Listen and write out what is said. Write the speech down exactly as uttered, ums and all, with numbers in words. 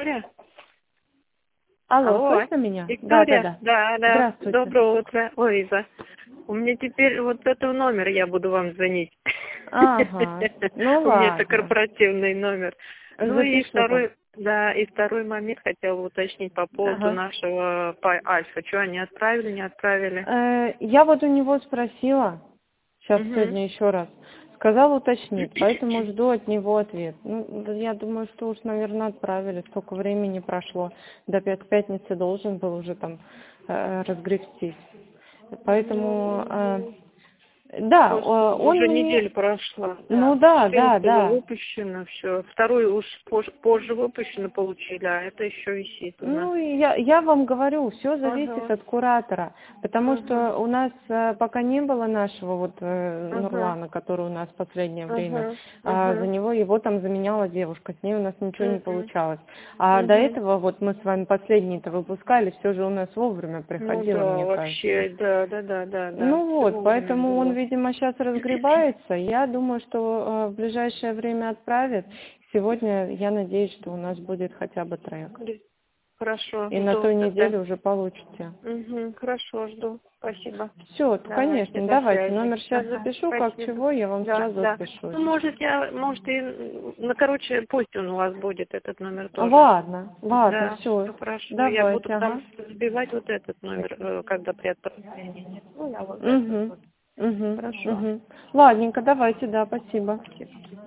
Виктория? Алло, Алло, слышно меня? Виктория? Да, да, Да, да. Здравствуйте. Доброе утро. Ой, Иза. У меня теперь вот этот номер я буду вам звонить. Ага, ну У меня это ладно. корпоративный номер. Ну и Запишу. второй, да, и второй момент хотела уточнить по поводу Ага. нашего по Альфа. Что, они отправили, не отправили? Э, Я вот у него спросила, сейчас Мгм. сегодня еще раз, сказал уточнить, поэтому жду от него ответ. Ну, да я думаю, что уж, наверное, отправили, столько времени прошло, до пят- пятницы должен был уже там э, разгребстись. Поэтому, э, да, э, Просто он уже мне... неделя прошла. Ну да, да, Четыре было да. выпущено, все. Второй уж позже, позже выпущено получили, а это еще висит у нас. Ну, я, я вам говорю, все зависит Ага. от куратора, потому Ага. что у нас э, пока не было нашего вот э, Ага. Нурлана, который у нас в последнее время, Ага. а за Ага. него его там заменяла девушка, с ней у нас ничего не Мгм. получалось. А до Мгм. этого вот мы с вами последний-то выпускали, все же у нас вовремя Ну приходило, да, мне кажется. вообще, да, да, да, да, да. Ну Все вот, вовремя поэтому он, было. видимо, сейчас разгребается. Я думаю, что э, в ближайшее время отправит. Сегодня я надеюсь, что у нас будет хотя бы трек. Хорошо, И на жду той тогда. неделе уже получите. Угу, хорошо, жду. Спасибо. Все, Давайте, конечно, до давайте. связи. Номер сейчас Ага, запишу, как спасибо. чего, я вам Да, сразу да. отпишусь. Ну, может, я, может, и, ну, короче, пусть он у вас будет, этот номер тоже. Ладно, ладно, Да, все. все хорошо. Я буду Давайте, там ага. сбивать вот этот номер, э, когда при отправлении. Ну, я вот этот Угу, вот. угу, Хорошо. угу. Ладненько, давайте, да, спасибо. Спасибо.